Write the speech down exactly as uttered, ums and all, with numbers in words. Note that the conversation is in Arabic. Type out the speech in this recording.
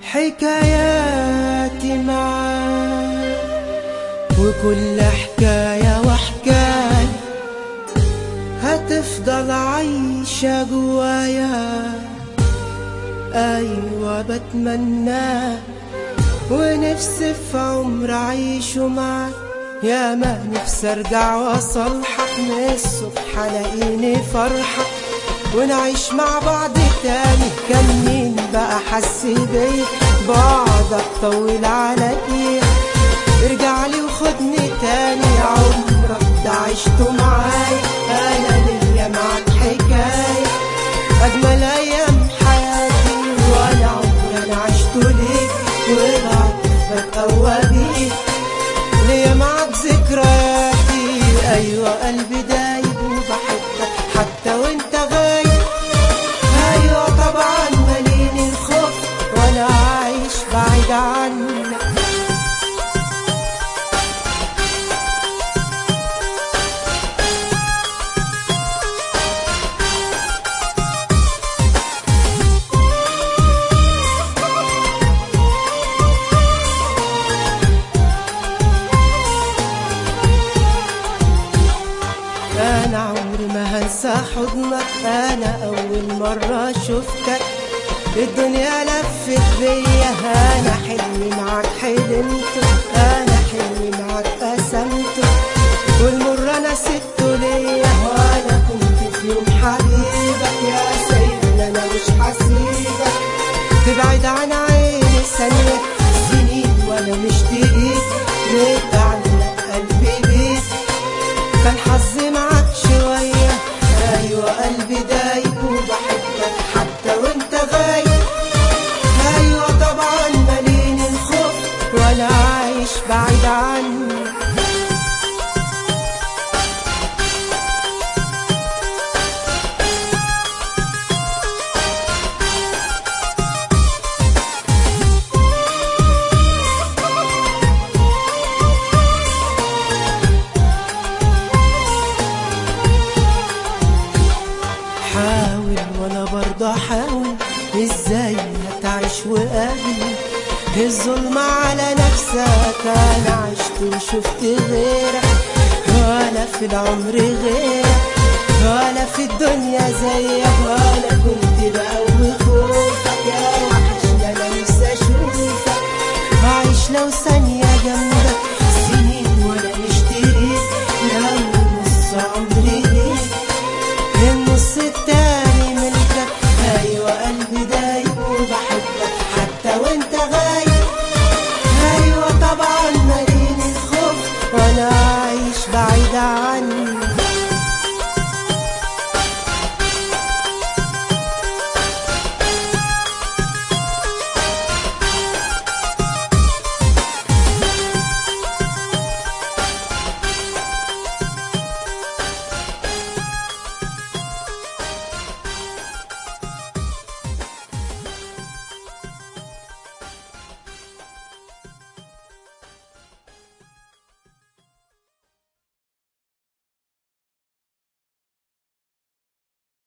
حكاياتي معاك، وكل حكاية وحكاية هتفضل عايشة جوايا. أيوة بتمنى ونفسي في عمر أعيشه معاك، يا ما نفسي أرجع وأصلحك من الصبح ألاقيني فرحة ونعيش مع بعض تاني. كان مين بقى حس بيا بعدك طول عليا؟ ارجعلي وخدني تاني، عمرك ده عشته معايا. أنا ليا معاك حكاية أجمل أيام حياتي، وأنا عمري أنا عشته ليك وبعدك بتقوى بيك. ليا معاك ذكرياتي، أيوة قلبي دايب وبحبك حتى وانت غايب. أيوة طبعا ماليني الخوف وأنا عايش بعيد عنك. أنا عمري ما هنسى حضنك، أنا أول مرة شفتك الدنيا لفت بيا. أنا حلمي معاك حلمته، أنا حلمي معاك قسمته، والمر أنا سبته ليا. وأنا كنت في يوم حبيبك يا سيدنا، أنا مش هسيبك تبعد عن عيني ثانية. سنين وأنا مشتاق متعلق قلبي بيك، كان حظي معاك شوية. أيوة قلبي دايب وبحبك حتى وانت غايب. أيوة طبعا ماليني الخوف وأنا عايش بعيد عنك. حاول وانا برضه احاول، ازاي هتعيش وقابل الظلم على نفسك؟ انا عشت وشفت غيرك، ولا في العمر غيرك، ولا في الدنيا زيك. ولا كنت بقوي خوفك يا وحشني، انا نفسي اشوفك، هعيش لو ثانية